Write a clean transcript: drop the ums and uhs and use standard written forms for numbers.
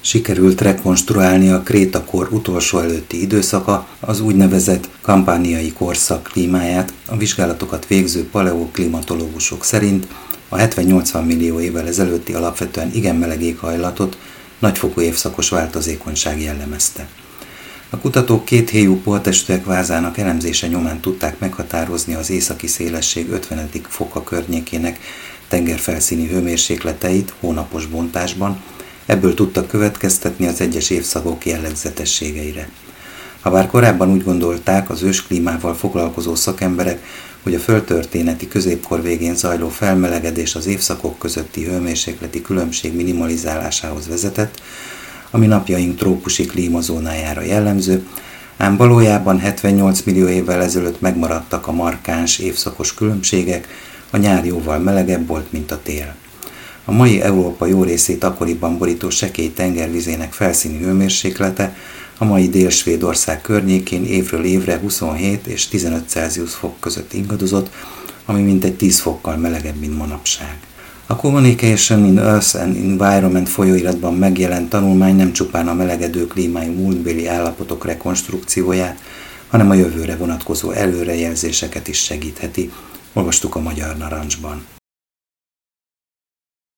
Sikerült rekonstruálni a krétakor utolsó előtti időszaka, az úgynevezett kampániai korszak klímáját. A vizsgálatokat végző paleoklimatológusok szerint a 70-80 millió évvel ezelőtti alapvetően igen meleg éghajlatot nagyfokú évszakos változékonyság jellemezte. A kutatók kéthéjú portestűek vázának elemzése nyomán tudták meghatározni az északi szélesség 50. foka környékének tengerfelszíni hőmérsékleteit hónapos bontásban, ebből tudtak következtetni az egyes évszakok jellegzetességeire. Habár korábban úgy gondolták az ősklímával foglalkozó szakemberek, hogy a földtörténeti középkor végén zajló felmelegedés az évszakok közötti hőmérsékleti különbség minimalizálásához vezetett, ami napjaink trópusi klímazónájára jellemző, ám valójában 78 millió évvel ezelőtt megmaradtak a markáns évszakos különbségek, a nyár jóval melegebb volt, mint a tél. A mai Európa jó részét akkoriban borító sekély tengervizének felszíni hőmérséklete a mai Dél-Svédország környékén évről évre 27 és 15 Celsius fok között ingadozott, ami mintegy 10 fokkal melegebb, mint manapság. A Communication in Earth and Environment folyóiratban megjelent tanulmány nem csupán a melegedő klímájú múltbéli állapotok rekonstrukcióját, hanem a jövőre vonatkozó előrejelzéseket is segítheti. Olvastuk a Magyar Narancsban.